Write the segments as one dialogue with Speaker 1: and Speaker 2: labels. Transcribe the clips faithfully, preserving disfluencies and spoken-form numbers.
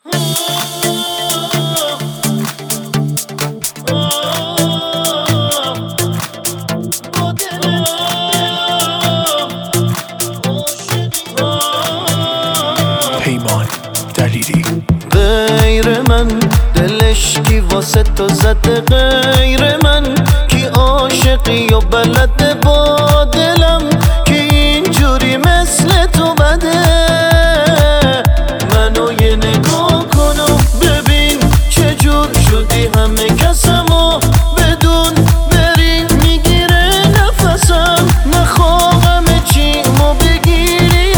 Speaker 1: پیمان دلیری
Speaker 2: غیر من دلش کی واسه تو زده، غیر من کی عاشقی و بلده با دلم، کی اینجوری مثل تو بده. منو یه نگاه کن و ببین چجور شدی همه کسمو بدون بری میگیره نفسم، نخواهم چیمو بگیری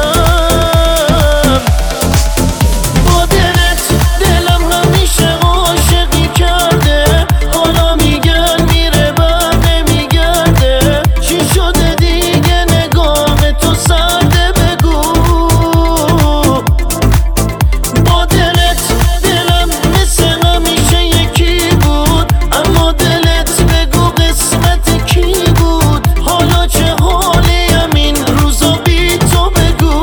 Speaker 2: ازم. با دلت دلم همیشه عاشقی کرده، حالا میگن میره بعد نمیگرده. چی شده دیگه نگاه تو سرده بگو. با دلت دلم مثل همیشه یکی بود، اما دلت بگو قسمت کی بود. حالا چه حالیم این روزا بی تو بگو.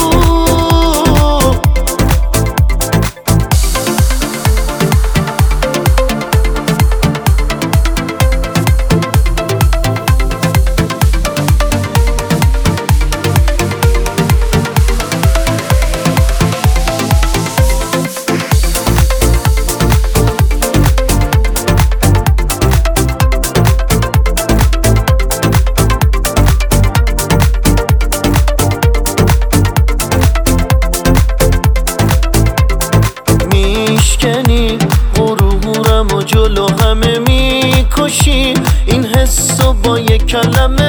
Speaker 2: میشکنی غرورم و جلو همه میکشی، این حسو با یک کلمه